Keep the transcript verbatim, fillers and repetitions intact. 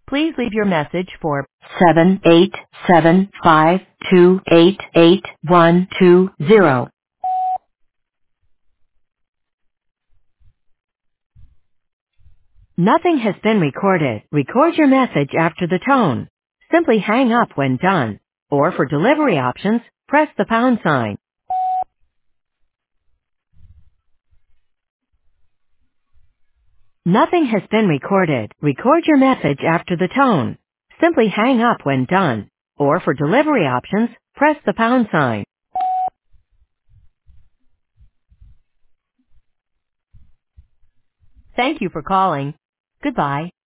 Please leave your message for seven eight seven five two eight eight one two zero. Nothing has been recorded. Record your message after the tone. Simply hang up when done. Or for delivery options, press the pound sign. Nothing has been recorded. Record your message after the tone. Simply hang up when done. Or for delivery options, press the pound sign. Thank you for calling. Goodbye.